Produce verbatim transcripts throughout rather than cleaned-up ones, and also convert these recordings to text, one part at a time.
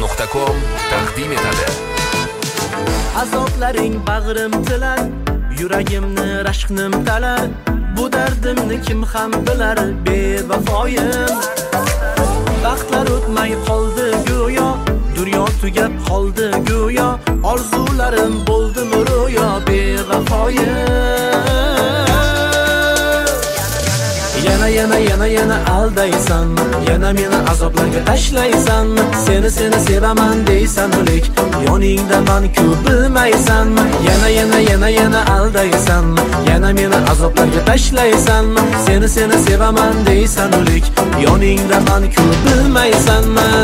nuqta com taqdim etadi. Azoblaring bag'rim tilar, yuragimni rashqnim talar. Bu dardimni kim ham bilar, bevafoyim. Vaqtlar o'tmay qoldi go'yo, dunyo tugab qoldi go'yo. Orzularim bo'ldimi ro'yo, bevafoyim. Yana yana yana yana aldaysan, yana meni azoblarga tashlaysan. Seni seni sevaman deysan o'lik, yoningda men-ku bilmaysan. Yana yana yana yana aldaysan, yana meni azoblarga tashlaysan. Seni seni sevaman deysan o'lik, yoningda men-ku bilmaysan.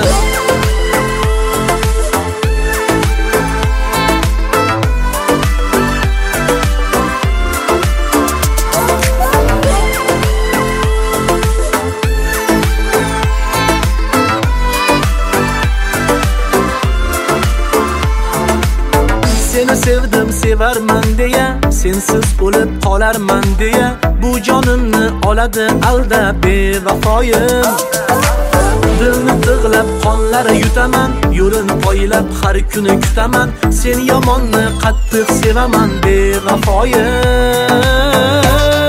Seni sevdim sevarman deya, sensiz o'lib qolarman deya, bu jonimni oladi aldab bevafoyim. Dilni tig'lab qonlari yutaman, yo'lini poylab har kuni kutaman. Sen yomonni qattiq sevaman bevafoyim.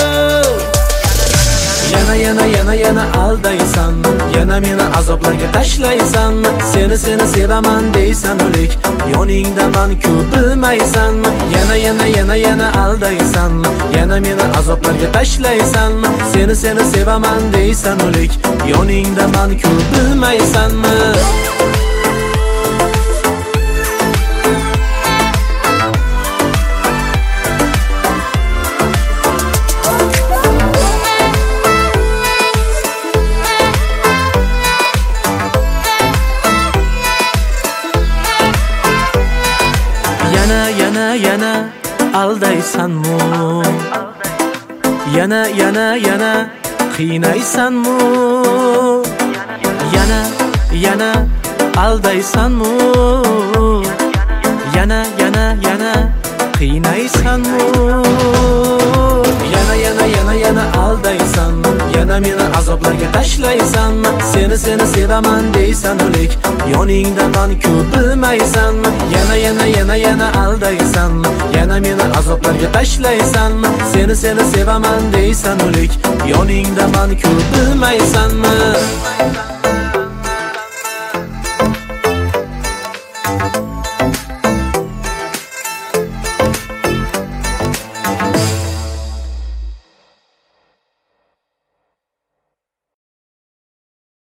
Yana yana yana yana aldaysan, yana meni azoblarga tashlaysan. Seni seni sevaman deysan o'lik, yoningda men-ku bilmaysan. Yana yana yana yana aldaysan, yana meni azoblarga tashlaysan. Seni seni sevaman deysan o'lik, yoningda men-ku bilmaysan. Yana yana yana aldaysanmi? Yana yana yana qiynaysanmi? Yana yana aldaysanmi? Yana yana yana qiynaysanmi? Yana yana yana yana aldaysan, yana meni azoblarga tashlaysan. Seni seni sevaman deysan o'lik, yoningda men-ku bilmaysan. Yana yana yana yana aldaysan, yana meni azoblarga tashlaysan. Seni seni sevaman deysan o'lik, yoningda men-ku bilmaysan.